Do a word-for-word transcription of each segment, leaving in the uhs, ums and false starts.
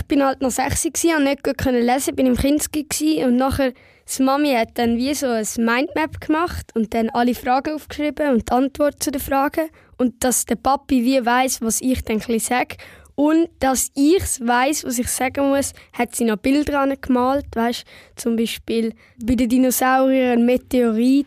bin halt noch sechs und konnte nicht gut lesen, bin im Kinski und nachher die Mami hat dann wie so ein Mindmap gemacht und dann alle Fragen aufgeschrieben und die Antwort zu den Fragen. Und dass der Papi wie weiss, was ich dann sage. Und dass ich weiss, was ich sagen muss, hat sie noch Bilder gemalt. Weißt, zum Beispiel bei den Dinosauriern ein Meteorit.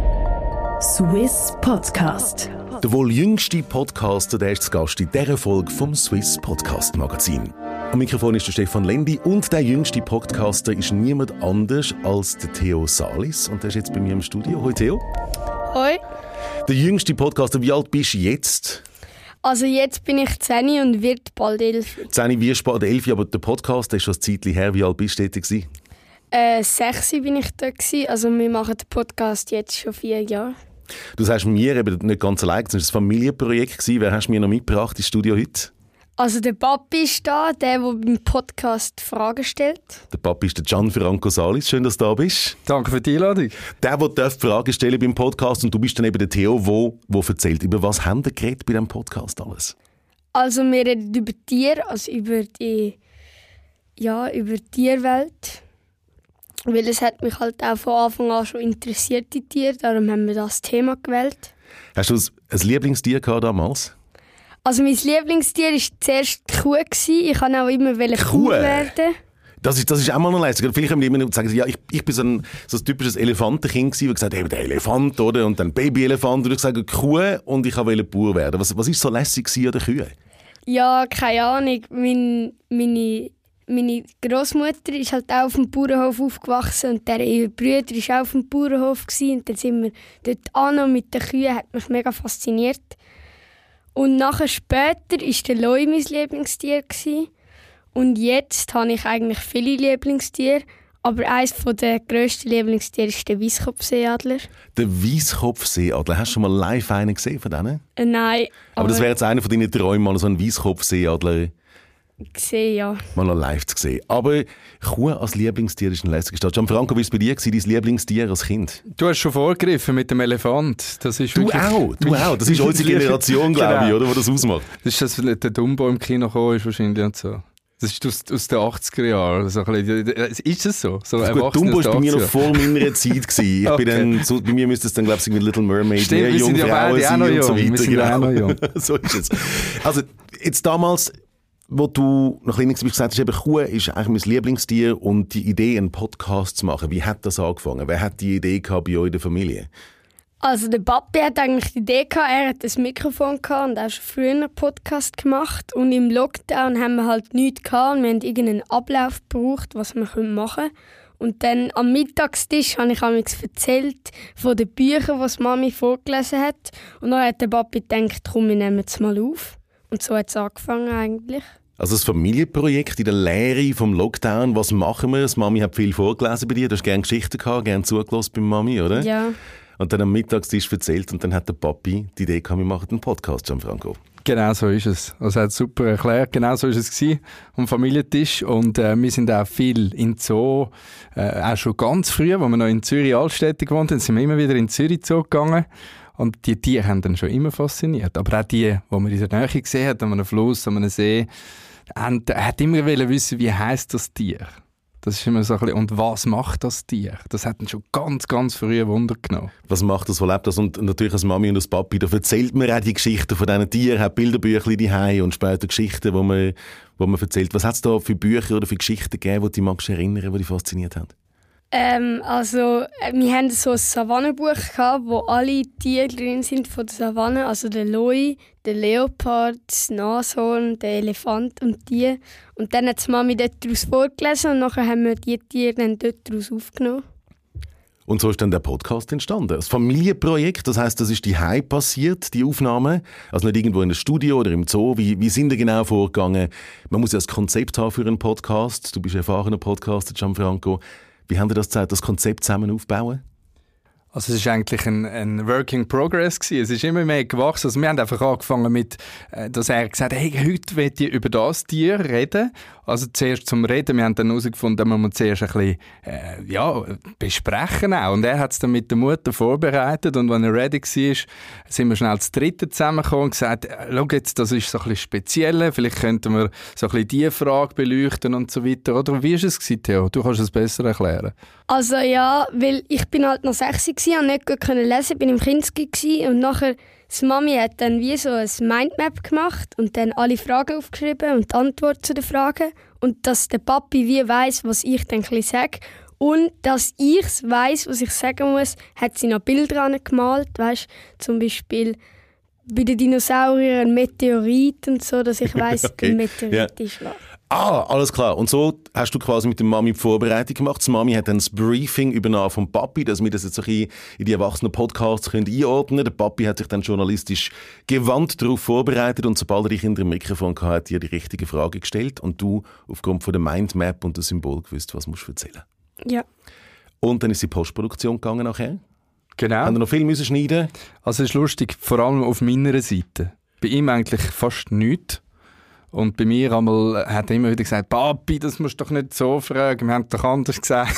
Swiss Podcast. Der wohl jüngste Podcaster, der ist zu Gast in dieser Folge vom Swiss Podcast Magazin. Am Mikrofon ist der Stefan Lendi und der jüngste Podcaster ist niemand anders als der Theo Salis. Und der ist jetzt bei mir im Studio. Hoi Theo. Hoi. Der jüngste Podcaster, wie alt bist du jetzt? Also jetzt bin ich zehn und wird bald elf. zehn wirst bald elf, aber der Podcast ist schon ein Zeitchen her. Wie alt bist du dort? Äh, sechs bin ich da gewesen. Also wir machen den Podcast jetzt schon vier Jahre. Du sagst mir eben nicht ganz allein, es war ein Familienprojekt. Wer hast du mir noch mitgebracht ins Studio heute? Also der Papi ist da, der, der beim Podcast Fragen stellt. Der Papi ist der Gianfranco Salis. Schön, dass du da bist. Danke für die Einladung. Der, der Fragen stellen beim Podcast und du bist dann eben der Theo, der, der erzählt. Über was haben wir geredet bei diesem Podcast alles? Also wir reden über Tiere, also über die, ja, über die Tierwelt. Weil es hat mich halt auch von Anfang an schon interessiert, die Tiere. Darum haben wir das Thema gewählt. Hast du ein Lieblingstier gehabt damals? Also mein Lieblingstier war zuerst die Kuh. Ich wollte auch immer Kuh, Kuh werden. Das ist, das ist auch mal noch lässig. Vielleicht haben die immer sagen, ja, ich, ich bin so ein, so ein typisches Elefantenkind gewesen, und gesagt, hey, der Elefant, oder? Und dann Babyelefant. Und ich sage Kuh und ich wollte Bauer werden. Was, was ist so lässig an den Kühen? Ja, keine Ahnung. Mein, meine... Meine Großmutter ist halt auch auf dem Bauernhof aufgewachsen und der ihr Bruder war auch auf dem Bauernhof gewesen. Und dann sind wir dort an mit den Kühen, hat mich mega fasziniert. Und nachher später war der Loi mein Lieblingstier gewesen. Und jetzt habe ich eigentlich viele Lieblingstiere, aber eines der grössten Lieblingstiere ist der Weisskopfseeadler. Der Weisskopfseeadler, hast du schon mal live einen gesehen von denen? Äh, nein. Aber, aber das wäre jetzt einer von deinen Träumen, mal so einen Weisskopfseeadler gesehen, ja. Mal noch live zu sehen. Aber Kuh als Lieblingstier ist ein lässiger Start. Gianfranco, wie war es bei dir, dein Lieblingstier als Kind? Du hast schon vorgegriffen mit dem Elefant. Das ist du auch, du auch. Das ist unsere Generation, glaube ich, oder, die das ausmacht. Das ist, dass der Dumbo im Kino gekommen ist wahrscheinlich und so. Das ist aus, aus den achtziger Jahren. So ist es so? so gut, Dumbo war bei mir noch vor meiner Zeit. Ich okay. bin dann, so, bei mir müsste es dann, glaube ich, wie Little Mermaid, Stimmt, wir sind ja beide auch noch jung. So wir sind ja auch noch jung. So ist es. Also, jetzt damals, wo du noch kleiner warst, gesagt hast, eben, Kuh ist eigentlich mein Lieblingstier und die Idee, einen Podcast zu machen. Wie hat das angefangen? Wer hat die Idee gehabt bei euch in der Familie? Also der Papi hat eigentlich die Idee gehabt, er hat ein Mikrofon gehabt und auch schon früher einen Podcast gemacht. Und im Lockdown haben wir halt nichts gehabt und wir haben irgendeinen Ablauf gebraucht, was wir machen können. Und dann am Mittagstisch habe ich amigs erzählt von den Büchern, die die Mami vorgelesen hat. Und dann hat der Papi gedacht, komm, wir nehmen es mal auf. Und so hat es angefangen eigentlich. Also das Familienprojekt in der Lehre vom Lockdown, was machen wir? Die Mami hat viel vorgelesen bei dir, du hast gerne Geschichten gehabt, gerne zugelassen bei Mami, oder? Ja. Und dann am Mittagstisch erzählt und dann hat der Papi die Idee gehabt, wir machen einen Podcast, Gianfranco. Genau so ist es. Also er hat es super erklärt. Genau so ist es gewesen, am Familientisch. Und äh, wir sind auch viel in Zoo, äh, auch schon ganz früh, als wir noch in Zürich-Altstädte gewohnt haben, sind wir immer wieder in Zürich Zoo gegangen. Und die Tiere haben dann schon immer fasziniert. Aber auch die, die man in der Nähe gesehen hat, an einem Fluss, an einem See, er hat immer wissen, wie heisst das Tier. Das ist immer so ein bisschen, und was macht das Tier? Das hat ihn schon ganz, ganz früh Wunder genommen. Was macht das, wo lebt das? Und natürlich als Mami und als Papi, da erzählt man auch die Geschichten von diesen Tieren, hat Bilderbücher daheim und später Geschichten, wo man, wo man erzählt. Was hat es da für Bücher oder für Geschichten gegeben, die du dich magst erinnern, die dich fasziniert haben? Ähm, also, wir hatten so ein Savannenbuch gehabt, wo alle Tiere drin sind von der Savanne. Also der Loi, der Leopard, das Nashorn, der Elefant und die. Und dann hat die Mami dort daraus vorgelesen und nachher haben wir die Tiere dann dort daraus aufgenommen. Und so ist dann der Podcast entstanden. Das Familienprojekt, das heisst, das ist daheim passiert, die Aufnahme. Also nicht irgendwo in einem Studio oder im Zoo. Wie, wie sind da genau vorgegangen? Man muss ja ein Konzept haben für einen Podcast. Du bist ein erfahrener Podcaster, Gianfranco. Wie haben Sie das Zeit, das Konzept zusammen aufbauen? Also es war eigentlich ein, ein Work in Progress gewesen. Es ist immer mehr gewachsen. Also wir haben einfach angefangen mit, dass er gesagt hat, hey, heute will ich über das Tier reden. Also zuerst zum Reden. Wir haben dann herausgefunden, dass wir uns zuerst ein bisschen äh, ja, besprechen auch. Und er hat es dann mit der Mutter vorbereitet. Und als er ready war, sind wir schnell zu dritten zusammengekommen und gesagt, schau jetzt, das ist so ein bisschen speziell. Vielleicht könnten wir so ein bisschen diese Frage beleuchten und so weiter. Oder wie war es gewesen, Theo? Du kannst es besser erklären. Also ja, weil ich bin halt noch sechs war und nicht gut lesen, bin im Kinski und nachher die Mami hat dann wie so ein Mindmap gemacht und dann alle Fragen aufgeschrieben und die Antwort zu den Fragen und dass der Papi wie weiss, was ich dann sage und dass ich weiss, was ich sagen muss, hat sie noch Bilder gemalt, weißt, zum Beispiel bei den Dinosauriern ein Meteorit und so, dass ich weiss, okay. Ein Meteorit yeah. ist was. Ah, alles klar. Und so hast du quasi mit der Mami die Vorbereitung gemacht. Die Mami hat dann das Briefing übernommen vom Papi, dass wir das jetzt in die erwachsenen Podcasts einordnen können. Der Papi hat sich dann journalistisch gewandt darauf vorbereitet und sobald er dich hinter dem Mikrofon hatte, hat dir die richtige Frage gestellt und du aufgrund von der Mindmap und dem Symbol gewusst, was musst du erzählen. Ja. Und dann ist die Postproduktion gegangen nachher. Genau. Haben wir noch viel müssen schneiden? Also es ist lustig, vor allem auf meiner Seite. Bei ihm eigentlich fast nichts. Und bei mir einmal hat er immer wieder gesagt, Papi, das musst du doch nicht so fragen, wir haben doch anders gesagt.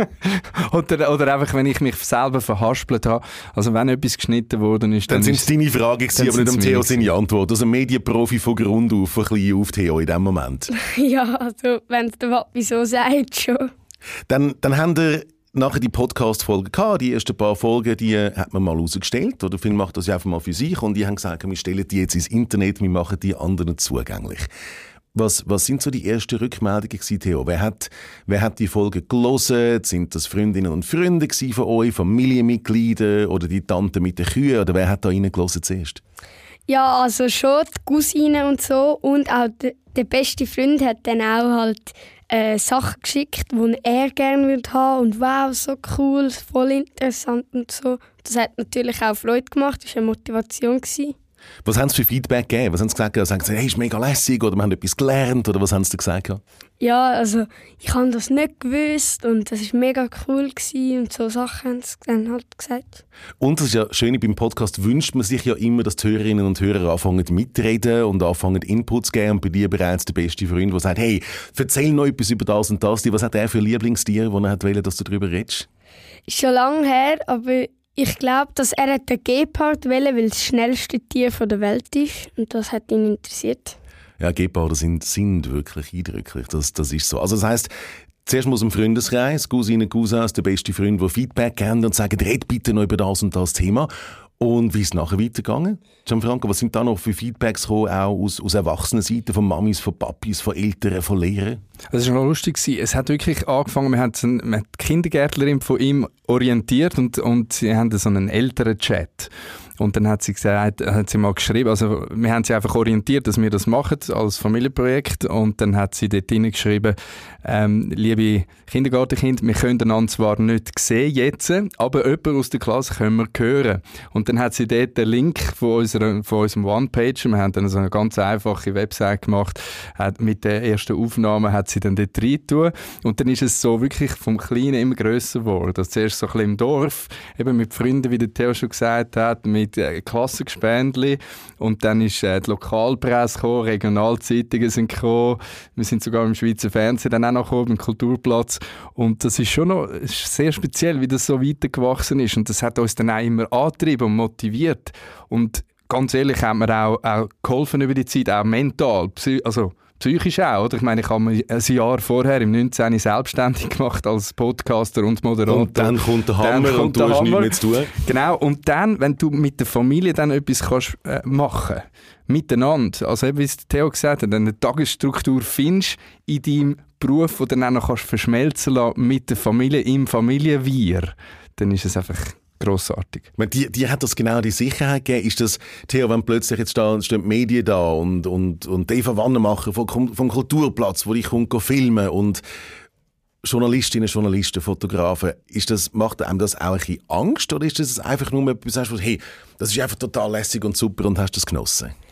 oder, oder einfach, wenn ich mich selber verhaspelt habe. Also wenn etwas geschnitten worden ist, dann, dann sind es deine Fragen gewesen, aber nicht um Theo seine Antwort. Also ein Medienprofi von Grund auf, ein bisschen auf Theo in diesem Moment. Ja, also wenn es der Papi so sagt, schon. Dann, dann haben wir nachher die Podcast-Folge gehabt. Die ersten paar Folgen, die hat man mal rausgestellt. Oder Film macht das ja einfach mal für sich. Und die haben gesagt, wir stellen die jetzt ins Internet, wir machen die anderen zugänglich. Was, was sind so die ersten Rückmeldungen gewesen, Theo? Wer hat, wer hat die Folge gelesen? Sind das Freundinnen und Freunde von euch, Familienmitglieder oder die Tante mit den Kühen? Oder wer hat da reingelassen zuerst? Ja, also schon die Cousine und so. Und auch der, der beste Freund hat dann auch halt Äh, Sachen geschickt, die er gerne würde haben und wow, so cool, voll interessant und so. Das hat natürlich auch Freude gemacht, das war eine Motivation gewesen. Was haben sie für Feedback gegeben? Was haben sie gesagt? Sie haben gesagt, hey, ist mega lässig oder wir haben etwas gelernt oder was haben sie gesagt? Ja, also ich habe das nicht gewusst und das war mega cool gewesen und so Sachen haben sie dann halt gesagt. Und das ist ja schön, beim Podcast wünscht man sich ja immer, dass die Hörerinnen und Hörer anfangen mitreden und anfangen Inputs zu geben. Und bei dir bereits der beste Freund, der sagt, hey, erzähl noch etwas über das und das. Was hat er für Lieblingstiere, wo er hat wollte, dass du darüber redest? Ist schon lange her, aber ich glaube, dass er den Gepard wollte, weil es das schnellste Tier der Welt ist. Und das hat ihn interessiert. Ja, Geparde sind, sind wirklich eindrücklich. Das, das ist so. Also das heisst, zuerst muss im Freundeskreis, Cousine, Cousins, der beste Freund, der Feedback geben und sagen, red bitte noch über das und das Thema. Und wie ist es nachher weitergegangen? Gianfranco, was sind da noch für Feedbacks gekommen, auch aus, aus Erwachsenenseiten, von Mamis, von Papis, von Eltern, von Lehrern? Es war noch lustig. Es hat wirklich angefangen, wir haben die Kindergärtnerin von ihm orientiert und, und sie haben so einen Elternchat. Und dann hat sie gesagt, hat sie mal geschrieben, also wir haben sie einfach orientiert, dass wir das machen als Familienprojekt. Und dann hat sie dort hineingeschrieben, ähm, liebe Kindergartenkinder, wir können einander zwar nicht sehen jetzt, aber jemanden aus der Klasse können wir hören. Und dann hat sie dort den Link von, unserer, von unserem One-Pager, wir haben dann so eine ganz einfache Website gemacht, hat, mit der ersten Aufnahme hat sie dann dort reingetan. Und dann ist es so wirklich vom Kleinen immer grösser geworden. Also zuerst so ein bisschen im Dorf, eben mit Freunden, wie der Theo schon gesagt hat, mit Klassengespendli und dann ist äh, die Lokalpresse gekommen, Regionalzeitungen sind gekommen, wir sind sogar im Schweizer Fernsehen dann auch noch gekommen, im Kulturplatz und das ist schon noch ist sehr speziell, wie das so weitergewachsen ist und das hat uns dann auch immer angetrieben und motiviert und ganz ehrlich hat mir auch, auch geholfen über die Zeit, auch mental, also psychisch auch, oder? Ich meine, ich habe mich ein Jahr vorher, im neunzehn selbstständig gemacht als Podcaster und Moderator. Und dann kommt der Hammer kommt und du hast nichts mehr zu tun. Genau, und dann, wenn du mit der Familie dann etwas kannst, äh, machen miteinander, also wie es Theo gesagt hat, eine Tagesstruktur findest in deinem Beruf, den du dann auch kannst verschmelzen lassen mit der Familie, im Familienwirr, dann ist es einfach grossartig. Die, die hat das genau die Sicherheit gegeben. Ist das, Theo, wenn plötzlich jetzt da stehen die Medien da und, und, und Eva Wannemacher vom, vom Kulturplatz, wo ich komme filmen und Journalistinnen, Journalisten, Fotografen, ist das, macht einem das auch ein bisschen Angst oder ist das einfach nur, du sagst, hey, das ist einfach total lässig und super und hast das genossen?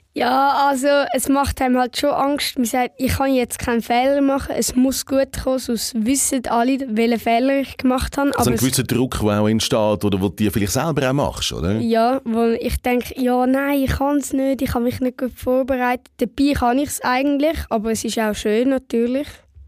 Ja, also es macht einem halt schon Angst. Man sagt, ich kann jetzt keinen Fehler machen, es muss gut kommen, sonst wissen alle, welchen Fehler ich gemacht habe. Also aber ein gewisser Druck, der auch entsteht oder den du vielleicht selber auch machst, oder? Ja, wo ich denke, ja, nein, ich kann es nicht, ich habe mich nicht gut vorbereitet. Dabei kann ich es eigentlich, aber es ist auch schön natürlich.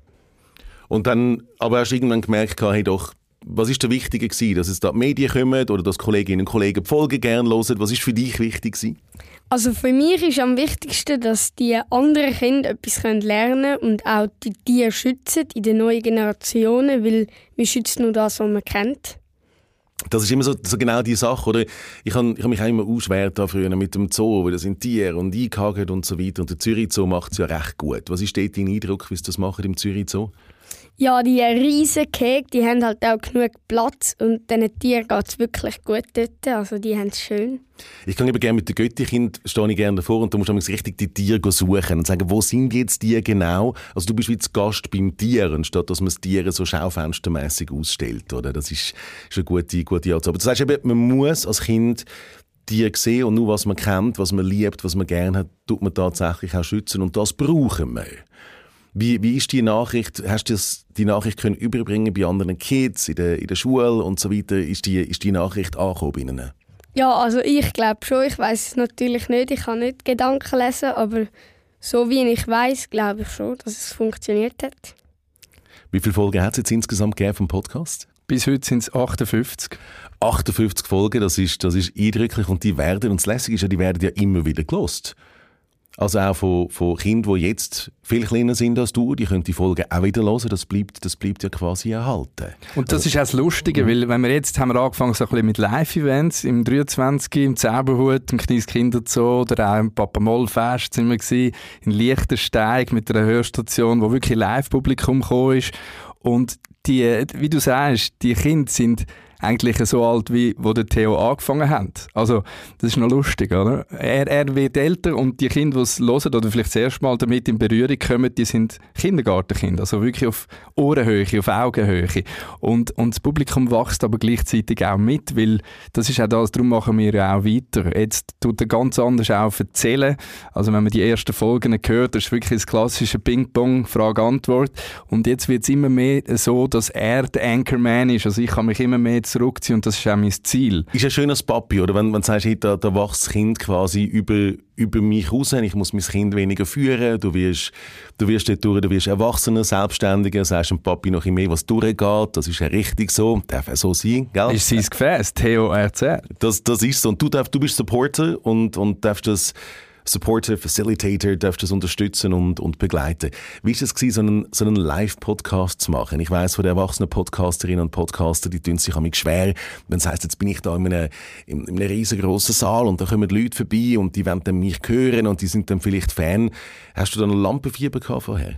Und dann aber hast du irgendwann gemerkt, hey doch, was ist der Wichtige gewesen? Dass es da die Medien kommen oder dass Kolleginnen und Kollegen die Folgen gerne hören? Was ist für dich wichtig gewesen? Also für mich ist am wichtigsten, dass die anderen Kinder etwas lernen können und auch die Tiere schützen in den neuen Generationen, weil wir schützen nur das, was man kennt. Das ist immer so, so genau die Sache, oder? Ich habe ich hab mich auch immer ausschwert da früher mit dem Zoo, weil da sind Tiere und eingehakt und so weiter. Und der Zürich Zoo macht es ja recht gut. Was ist dort dein Eindruck, wie sie das machen im Zürich Zoo? Ja, die riesen Käfige, die haben halt auch genug Platz und diesen Tieren geht es wirklich gut dort, also die haben es schön. Ich kann eben gerne mit den Götti-Kind, stehe ich gerne davor und da musst du richtig die Tiere suchen und sagen, wo sind jetzt die genau? Also du bist wie zu Gast beim Tier, anstatt dass man das Tier so schaufenstermässig ausstellt, oder? Das ist, ist eine gute, gute Art. Aber das heißt eben, man muss als Kind Tiere sehen und nur was man kennt, was man liebt, was man gerne hat, tut man tatsächlich auch schützen und das brauchen wir. Wie, wie ist die Nachricht, hast du das, die Nachricht können überbringen bei anderen Kids, in der, in der Schule und so weiter? Ist die, ist die Nachricht angekommen bei ihnen? Ja, also ich glaube schon. Ich weiß es natürlich nicht. Ich kann nicht Gedanken lesen, aber so wie ich weiß, glaube ich schon, dass es funktioniert hat. Wie viele Folgen hat es jetzt insgesamt gegeben vom Podcast? Bis heute sind es achtundfünfzig. achtundfünfzig Folgen, das ist, das ist eindrücklich und die werden, und das Lässige ist ja, die werden ja immer wieder gelost. Also auch von, von Kindern, die jetzt viel kleiner sind als du, die können die Folgen auch wieder hören. Das bleibt, das bleibt ja quasi erhalten. Und das also, ist auch das Lustige, weil wenn wir jetzt haben wir angefangen so ein bisschen mit Live-Events im dreiundzwanzig im Zauberhut, im kleines Kinderzoo oder auch im Papa-Moll-Fest sind wir gewesen, in Liechtensteig mit einer Hörstation, wo wirklich Live-Publikum gekommen ist. Und die, wie du sagst, die Kinder sind eigentlich so alt, wie wo der Theo angefangen hat. Also, das ist noch lustig, oder? Er, er wird älter und die Kinder, die es hören oder vielleicht das erste Mal damit in Berührung kommen, die sind Kindergartenkinder. Also wirklich auf Ohrenhöhe, auf Augenhöhe. Und, und das Publikum wächst aber gleichzeitig auch mit, weil das ist auch das, darum machen wir ja auch weiter. Jetzt tut er ganz anders auch erzählen. Also wenn man die ersten Folgen hört, das ist wirklich das klassische Ping-Pong, Frage-Antwort. Und jetzt wird es immer mehr so, dass er der Anchorman ist. Also ich kann mich immer mehr zurückziehen und das ist auch mein Ziel. Ist ja schön als Papi, oder? Wenn, wenn du sagst, hey, da, da wächst das Kind quasi über, über mich raus, ich muss mein Kind weniger führen, du wirst, du wirst dort durch, du wirst erwachsener, selbstständiger, sagst dem Papi noch ein mehr, was durchgeht, das ist ja richtig so, darf auch so sein, gell? Ist sein Gefäß, Theo erzählt. Das, das ist so und du, darf, du bist Supporter und, und darfst das Supporter, Facilitator, darfst das unterstützen und, und begleiten. Wie war es gewesen, so einen, so einen Live-Podcast zu machen? Ich weiss, von den erwachsenen Podcasterinnen und Podcaster, die tun sich manchmal schwer, wenn es heisst, jetzt bin ich da in einem, in einem riesengroßen Saal und da kommen Leute vorbei und die wollen dann mich hören und die sind dann vielleicht Fan. Hast du da noch Lampenfieber gehabt vorher?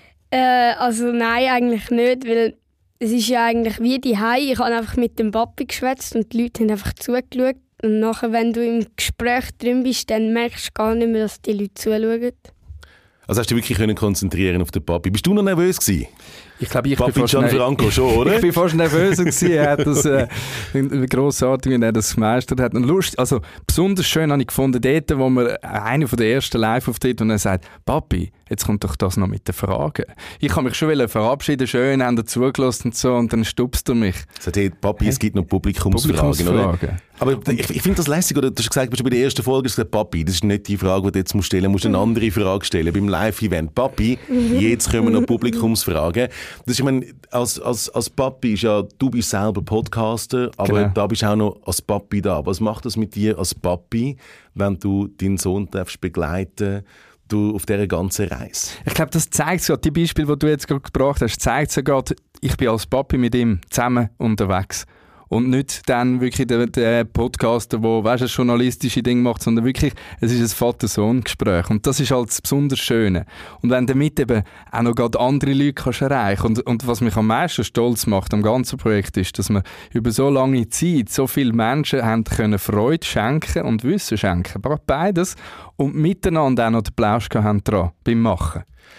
Äh, also nein, eigentlich nicht, weil es ist ja eigentlich wie die Hause. Ich habe einfach mit dem Papi geschwätzt und die Leute haben einfach zugeschaut. Und nachher, wenn du im Gespräch drin bist, dann merkst du gar nicht mehr, dass die Leute zuschauen. Also hast du dich wirklich konzentrieren auf den Papi? Bist du noch nervös gewesen? Ich glaube, ich Papi bin fast Gianfranco schon, oder? Ich bin fast nervös gewesen. Er hat das äh, grossartig, wie er das gemeistert hat. Und Lust, also besonders schön habe ich gefunden, dort, wo man einer von der ersten Live-Auftritte und er sagt, Papi, jetzt kommt doch das noch mit den Fragen. Ich kann mich schon verabschieden, schön, haben zugelassen und so, und dann stupst er mich. Sagt, hey, Papi, es gibt noch Publikumsfragen, Publikumsfragen. Oder? Aber ich, ich finde das lässig, oder? Du hast gesagt, bei der ersten Folge hast du gesagt, Papi, das ist nicht die Frage, die du jetzt stellen musst. Du musst eine andere Frage stellen. Beim Live-Event, Papi, jetzt kommen noch Publikumsfragen. Das ist, ich meine, als, als, als Papi ist ja, du bist selber Podcaster, aber genau. Da bist du auch noch als Papi da. Was macht das mit dir als Papi, wenn du deinen Sohn darfst begleiten du auf dieser ganzen Reise? Ich glaube, das zeigt sogar, die Beispiele, die du jetzt gerade gebracht hast, zeigt sogar, ich bin als Papi mit ihm zusammen unterwegs. Und nicht dann wirklich der, der Podcaster, der, weißt, das journalistische Ding macht, sondern wirklich, es ist ein Vater-Sohn-Gespräch. Und das ist halt das besonders Schöne. Und wenn du damit eben auch noch gerade andere Leute kannst erreichen und, und was mich am meisten stolz macht am ganzen Projekt ist, dass wir über so lange Zeit so viele Menschen haben können Freude schenken und Wissen schenken. Beides. Und miteinander auch noch den Plausch haben dran beim Machen.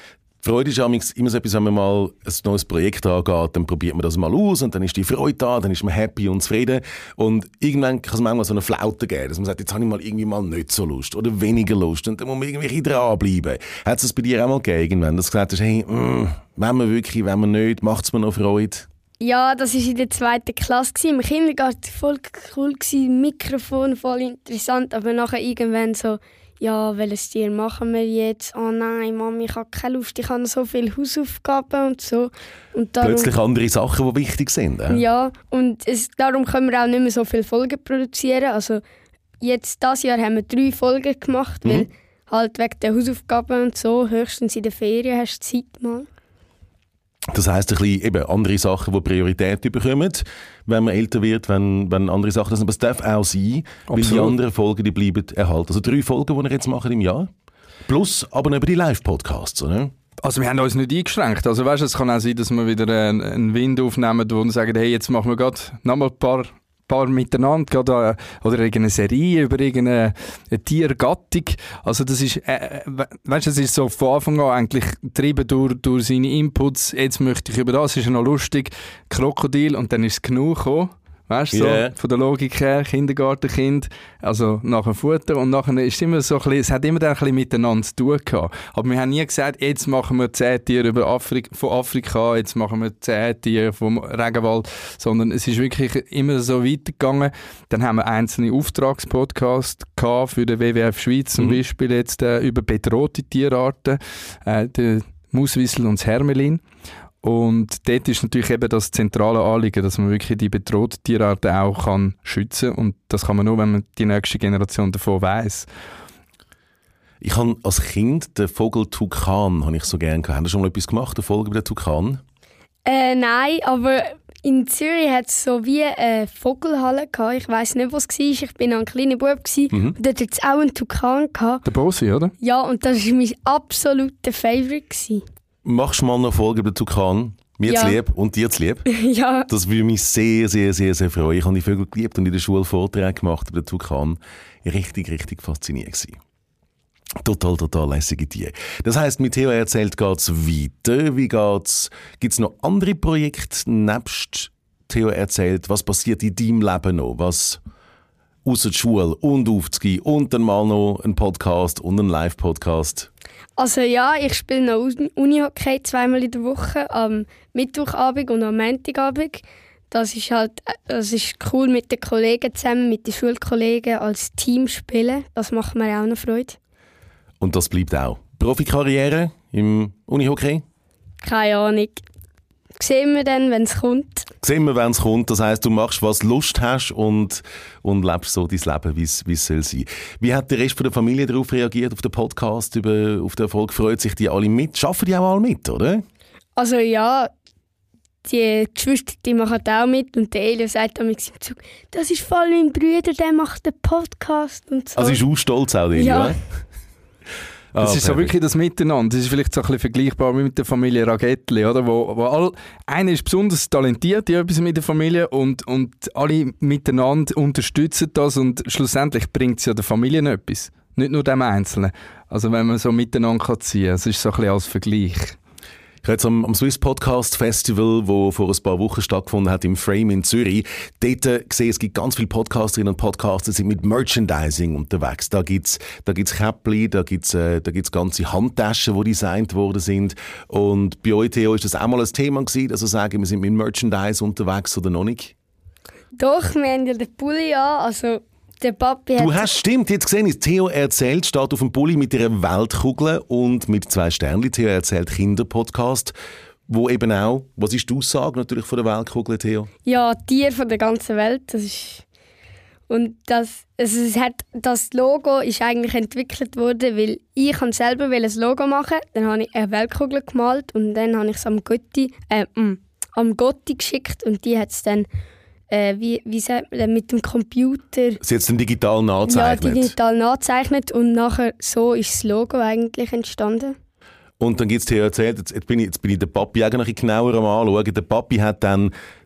Die Freude ist immer so etwas, wenn man mal ein neues Projekt angeht, dann probiert man das mal aus und dann ist die Freude da, dann ist man happy und zufrieden. Und irgendwann kann es manchmal so eine Flaute geben, dass man sagt, jetzt habe ich mal irgendwie mal nicht so Lust oder weniger Lust und dann muss man irgendwie dranbleiben. Hat es das bei dir auch mal gegeben, irgendwann, dass du gesagt hast, hey, mh, wenn man wirklich, wenn man nicht, macht es mir noch Freude? Ja, das war in der zweiten Klasse. Im Kindergarten voll cool, Mikrofon voll interessant, aber nachher irgendwann so, ja, welches Tier machen wir jetzt? Oh nein, Mami, ich habe keine Lust, ich habe so viele Hausaufgaben und so. Und darum, plötzlich andere Sachen, die wichtig sind. Äh? Ja, und es, darum können wir auch nicht mehr so viele Folgen produzieren. Also jetzt, dieses Jahr haben wir drei Folgen gemacht, mhm. weil halt wegen der Hausaufgaben und so, höchstens in den Ferien hast du Zeit mal. Das heisst, ein bisschen eben andere Sachen, die Priorität bekommen, wenn man älter wird, wenn, wenn andere Sachen sind. Aber es darf auch sein, Absolut. Weil die anderen Folgen die bleiben erhalten. Also drei Folgen, die wir jetzt machen im Jahr. Plus aber über die Live-Podcasts, oder? Also wir haben uns nicht eingeschränkt. Also weißt, es kann auch sein, dass wir wieder einen, einen Wind aufnehmen, wo wir sagen, hey, jetzt machen wir gerade noch mal ein paar... paar miteinander oder, oder irgendeine Serie über irgendeine Tiergattung. Also das ist, äh, weißt, das ist so von Anfang an eigentlich getrieben durch, durch seine Inputs. Jetzt möchte ich über das, ist ja noch lustig, Krokodil und dann ist es genug gekommen. Weißt du, so, yeah. Von der Logik her, Kindergartenkind, also nachher Futter und nachher ist es immer so ein bisschen, es hat immer dann ein bisschen miteinander zu tun gehabt. Aber wir haben nie gesagt, jetzt machen wir zehn Tiere über Afrik, von Afrika, jetzt machen wir zehn Tiere vom Regenwald, sondern es ist wirklich immer so weitergegangen. Dann haben wir einzelne Auftragspodcasts gehabt für den W W F Schweiz, zum mhm. Beispiel jetzt äh, über bedrohte Tierarten, äh, der Mauswiesel und das Hermelin. Und dort ist natürlich eben das zentrale Anliegen, dass man wirklich die bedrohten Tierarten auch kann schützen kann. Und das kann man nur, wenn man die nächste Generation davon weiss. Ich habe als Kind den Vogel Tukan habe ich so gerne gehabt. Hast du schon mal etwas gemacht, eine Folge über den Tukan? Äh, nein, aber in Zürich hat es so wie eine Vogelhalle gehabt. Ich weiss nicht, was es war. Ich war noch ein kleiner Bub. Mhm. Und dort hat es auch einen Tukan gehabt. Der Bosi, oder? Ja, und das war mein absoluter Favourite gewesen. Machst du mal eine Folge über den Tukan? Mir ja. zu lieb und dir zu lieb? Ja. Das würde mich sehr, sehr, sehr, sehr freuen. Ich habe die Vögel geliebt und in der Schule Vorträge gemacht über den Tukan. Richtig, richtig faszinierend gewesen. Total, total lässige Tiere. Das heisst, mit Theo erzählt geht es weiter. Wie geht's? Gibt es noch andere Projekte nebst Theo erzählt? Was passiert in deinem Leben noch? Was außer die Schule und aufzugehen und dann mal noch ein Podcast und ein Live-Podcast? Also ja, ich spiele noch Unihockey zweimal in der Woche, am Mittwochabend und am Montagabend. Das ist halt, das ist cool mit den Kollegen zusammen, mit den Schulkollegen als Team spielen. Das macht mir auch noch Freude. Und das bleibt auch. Profikarriere im Unihockey? Keine Ahnung. Sehen wir dann, wenn es kommt. Sehen wir, wenn es kommt. Das heisst, du machst, was du Lust hast und, und lebst so dein Leben, wie es soll sein. Wie hat der Rest von der Familie darauf reagiert, auf den Podcast, über, auf den Erfolg? Freut sich die alle mit? Schaffen die auch alle mit, oder? Also ja, die Geschwister die machen auch mit und der Elio sagt am Zug, das ist voll mein Bruder, der macht den Podcast und so. Also ist auch stolz auch, der ja. Elio, Das oh, ist so wirklich das Miteinander. Das ist vielleicht so ein bisschen vergleichbar mit der Familie Ragettli, oder? Wo, wo all, einer ist besonders talentiert in etwas mit der Familie und, und alle miteinander unterstützen das und schlussendlich bringt es ja der Familie etwas. Nicht nur dem Einzelnen. Also wenn man so miteinander kann ziehen kann. Das ist so ein bisschen als Vergleich. Ich habe jetzt am, am Swiss Podcast Festival, das vor ein paar Wochen stattgefunden hat, im Frame in Zürich, dort äh, gesehen, es gibt ganz viele Podcasterinnen und Podcaster, die sind mit Merchandising unterwegs. Da gibt's, da gibt's Käppli, da gibt's, äh, da gibt's ganze Handtaschen, die designt worden sind. Und bei euch, Theo, ist das auch mal ein Thema gewesen, also sagen, wir sind mit Merchandise unterwegs oder noch nicht? Doch, wir haben ja den Pulli an, also der Papi hat... Du hast, stimmt, jetzt gesehen, ist Theo erzählt, steht auf dem Pulli mit einer Weltkugel und mit zwei Sternchen. Theo erzählt Kinderpodcast, wo eben auch, was ist die Aussage natürlich von der Weltkugel, Theo? Ja, Tiere von der ganzen Welt, das ist... Und das, also es hat, das Logo ist eigentlich entwickelt worden, weil ich selber ein Logo machen wollte. Dann habe ich eine Weltkugel gemalt und dann habe ich es am Gotti, äh, am Gotti geschickt und die hat es dann... Äh, wie, wie sagt man, mit dem Computer... Sie hat es dann digital nachgezeichnet? Ja, digital nachgezeichnet und nachher so ist das Logo eigentlich entstanden. Und dann gibt es dir erzählt, jetzt bin ich, jetzt bin ich den Papi auch noch ein bisschen genauer am Anschauen. Der Papi hat dann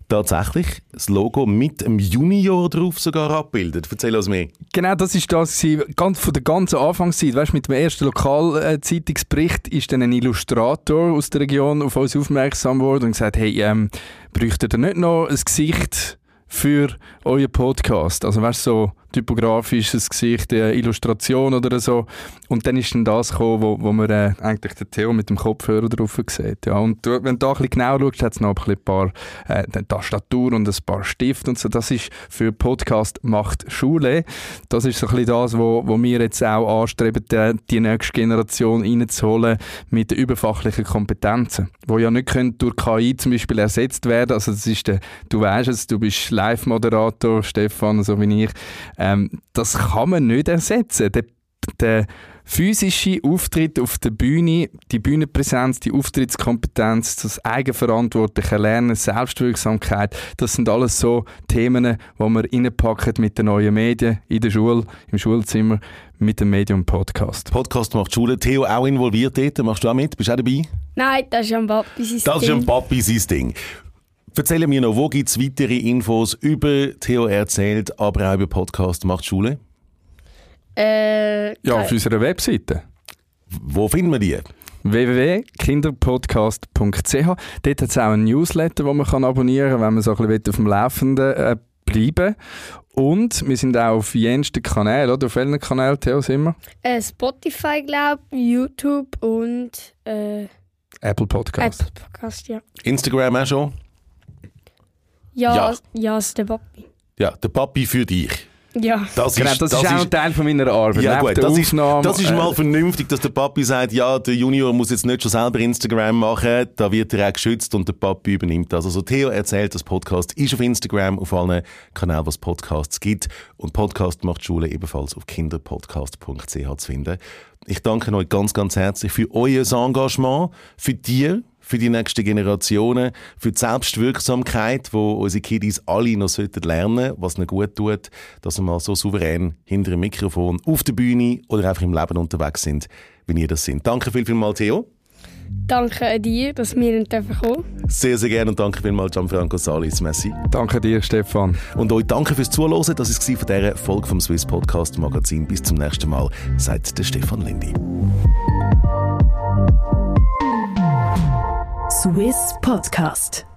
tatsächlich das Logo mit einem Junior drauf sogar abbildet. Erzähl uns mehr. Genau, das war das ganz von der ganzen Anfangszeit. Weißt, mit dem ersten Lokalzeitungsbericht ist dann ein Illustrator aus der Region auf uns aufmerksam geworden und gesagt, hey, ähm, bräuchtet ihr nicht noch ein Gesicht für euren Podcast? Also weißt, so typografisches Gesicht, eine Illustration oder so. Und dann ist dann das gekommen, wo, wo man äh, eigentlich den Theo mit dem Kopfhörer drauf sieht. Ja. Und du, wenn du da ein bisschen genau schaust, hat es noch ein paar äh, Tastatur und ein paar Stifte und so. Das ist für Podcast macht Schule. Das ist so ein bisschen das, wo, wo wir jetzt auch anstreben, die, die nächste Generation reinzuholen mit den überfachlichen Kompetenzen, die ja nicht können durch K I zum Beispiel ersetzt werden. Also das ist der, du weißt es, du bist Live-Moderator, Stefan, so wie ich. Ähm, das kann man nicht ersetzen. Der, der physische Auftritt auf der Bühne, die Bühnenpräsenz, die Auftrittskompetenz, das eigenverantwortliche Lernen, Selbstwirksamkeit, das sind alles so Themen, die wir reinpacken mit den neuen Medien in der Schule, im Schulzimmer, mit dem Medium Podcast. Podcast macht Schule. Theo, auch involviert dort? Machst du auch mit? Bist du auch dabei? Nein, das ist am Papi sein Ding. Das ist am Papi sein Ding. Erzähl mir noch, wo gibt es weitere Infos über Theo erzählt, aber auch über Podcast macht Schule? Äh, ja, auf unserer Webseite. Wo finden wir die? w w w punkt kinderpodcast punkt c h. Dort hat es auch einen Newsletter, den man abonnieren kann, wenn man so ein bisschen auf dem Laufenden äh, bleiben will. Und wir sind auch auf jensten Kanälen, oder? Auf welchen Kanälen, Theo, sind wir? Äh, Spotify, glaube ich, YouTube und äh, Apple Podcast. Apple Podcast, ja. Instagram auch schon? Ja, Ja. ja, ist der Papi. Ja, der Papi für dich. Ja. Das Genau, das, ist auch ein Teil von meiner Arbeit. Ja, Neben gut, der das ist, Aufnahme, das ist äh, mal vernünftig, dass der Papi sagt, ja, der Junior muss jetzt nicht schon selber Instagram machen, da wird er auch geschützt und der Papi übernimmt das. Also Theo erzählt, das Podcast ist auf Instagram, auf allen Kanälen, wo es Podcasts gibt. Und Podcast macht Schule ebenfalls auf kinderpodcast punkt c h zu finden. Ich danke euch ganz, ganz herzlich für euer Engagement, für dir, für die nächsten Generationen, für die Selbstwirksamkeit, wo unsere Kiddies alle noch lernen sollten, was ihnen gut tut, dass sie mal so souverän hinter dem Mikrofon auf der Bühne oder einfach im Leben unterwegs sind, wie ihr das sind. Danke viel, viel mal, Theo. Danke dir, dass wir nicht kommen dürfen. Sehr, sehr gerne und danke vielmals Gianfranco Salis. Merci. Danke dir, Stefan. Und euch danke fürs Zuhören. Das war es von dieser Folge vom Swiss Podcast Magazin. Bis zum nächsten Mal, sagt der Stefan Lendi. Swiss Podcast.